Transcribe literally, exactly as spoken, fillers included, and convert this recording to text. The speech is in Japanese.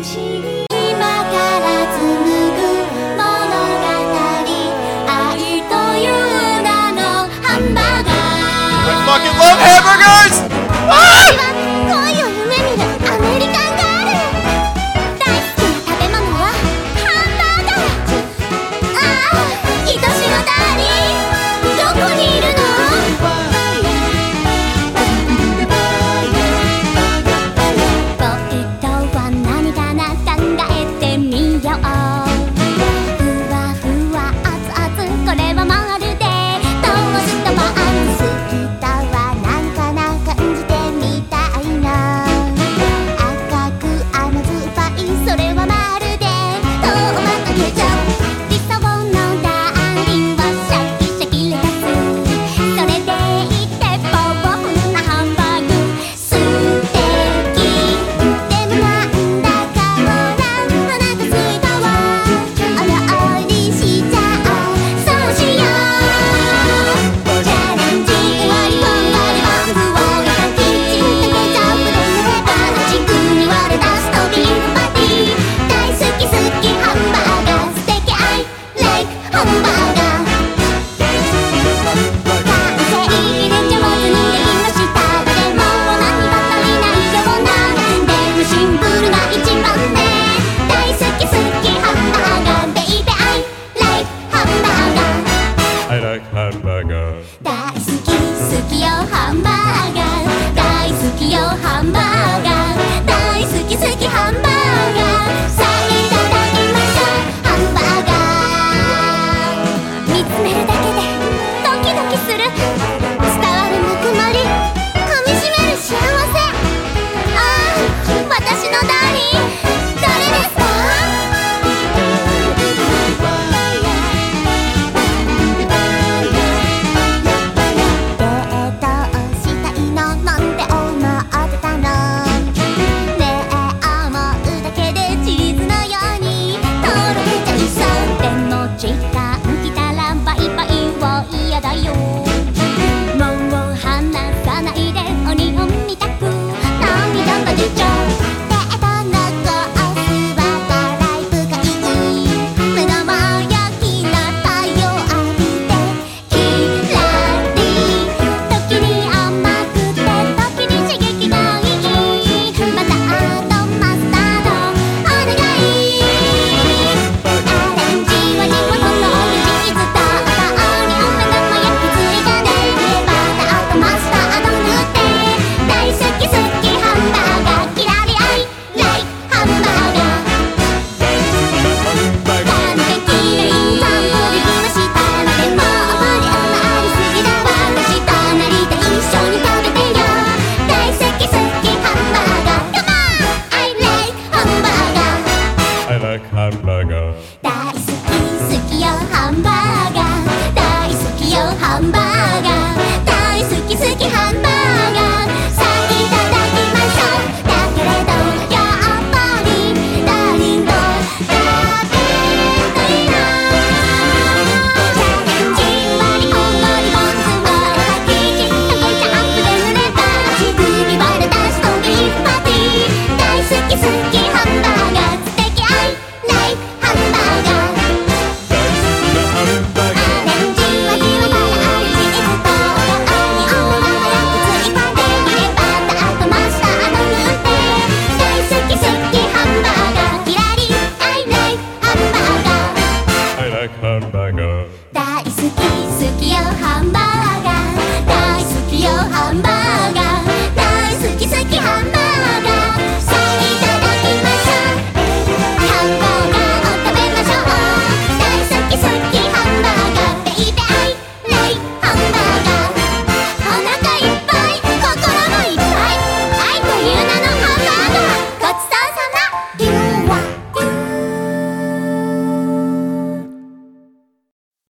fucking love hamburgers! Ah! 恋を夢見るアメリカンガール。大好きな食べ物はハンバーガー。ああ、愛しのダーリン、どこにいるの？ポイントは何かな、考えてみよう。ふわふわ熱々、これはまるでトーストパン。好きだわ、なんかな、感じてみたいな。赤く甘酸っぱい、それはまるでトマトケチャップ。理想のダーリンはシャキシャキレタス。それでいてパワフルなハンバーグ。素敵でもなんだかなんとなく好きだわ。お料理しちゃおう、そうしよう。チャレンジ終わり、頑張れば不合格。キッチンだけじゃぶれればちくに割れ出すとビーフパティ。大好き好きハンバーガー、素敵 I like ハンバーガー。完成で上手にできました。でも何が足りないような。でもシンプルが一番ね。大好き好きハンバーガー、Baby I like ハンバーガー。 I like hamburger. 大好き好きよハンバーガー、大好きよハンバーガー、大好き好きハンバーガー。さあいただきましょう、ハンバーガー。見つめるだけでドキドキする、伝わるぬくもり、噛みしめる幸せ。ああ、私の大